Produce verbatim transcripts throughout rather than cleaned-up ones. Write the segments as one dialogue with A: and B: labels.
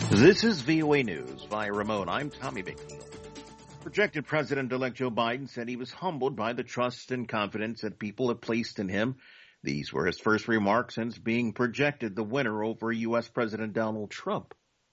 A: This is V O A News via remote. I'm Tommy McNeil. Projected President-elect Joe Biden said he was humbled by the trust and confidence that people have placed in him. These were his first remarks since being projected the winner over U S. President Donald Trump.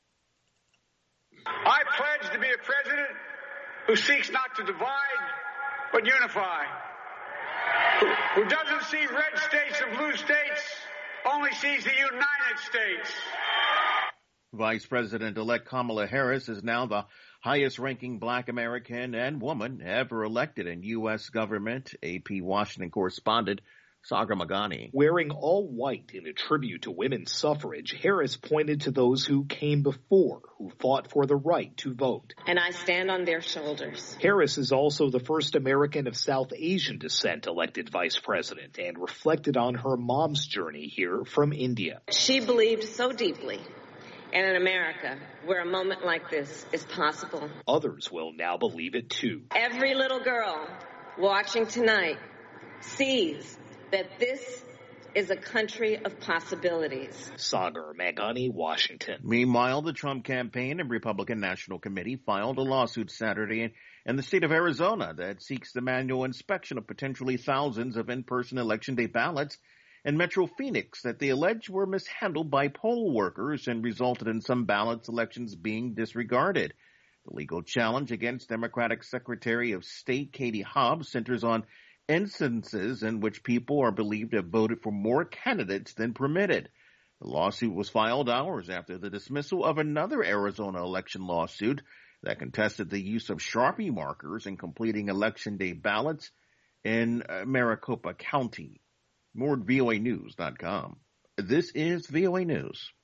B: I pledge to be a president who seeks not to divide, but unify. Who, who doesn't see red states and blue states, only sees the United States.
A: Vice President-elect Kamala Harris is now the highest-ranking black American and woman ever elected in U S government, A P Washington correspondent Sagar Meghani.
C: Wearing all white in a tribute to women's suffrage, Harris pointed to those who came before, who fought for the right to vote.
D: And I stand on their shoulders.
C: Harris is also the first American of South Asian descent elected vice president and reflected on her mom's journey here from India.
D: She believed so deeply in an America where a moment like this is possible.
C: Others will now believe it too.
D: Every little girl watching tonight sees that this is a country of possibilities.
C: Sagar Meghani, Washington.
A: Meanwhile, the Trump campaign and Republican National Committee filed a lawsuit Saturday in the state of Arizona that seeks the manual inspection of potentially thousands of in-person Election Day ballots in Metro Phoenix that they allege were mishandled by poll workers and resulted in some ballot selections being disregarded. The legal challenge against Democratic Secretary of State Katie Hobbs centers on instances in which people are believed to have voted for more candidates than permitted. The lawsuit was filed hours after the dismissal of another Arizona election lawsuit that contested the use of Sharpie markers in completing Election Day ballots in Maricopa County. More at V O A news dot com. This is V O A News.